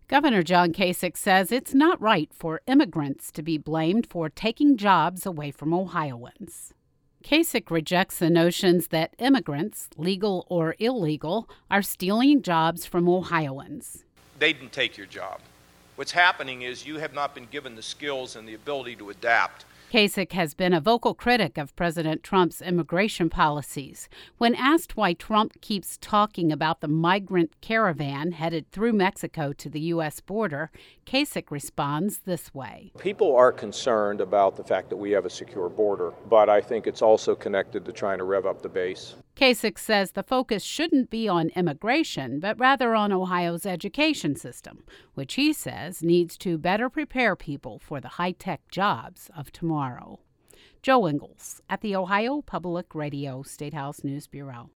Governor John Kasich says it's not right for immigrants to be blamed for taking jobs away from Ohioans. Kasich rejects the notions that immigrants, legal or illegal, are stealing jobs from Ohioans. They didn't take your job. What's happening is you have not been given the skills and the ability to adapt. Kasich has been a vocal critic of President Trump's immigration policies. When asked why Trump keeps talking about the migrant caravan headed through Mexico to the U.S. border, Kasich responds this way. People are concerned about the fact that we have a secure border, but I think it's also connected to trying to rev up the base. Kasich says the focus shouldn't be on immigration, but rather on Ohio's education system, which he says needs to better prepare people for the high-tech jobs of tomorrow. Joe Ingles at the Ohio Public Radio Statehouse News Bureau.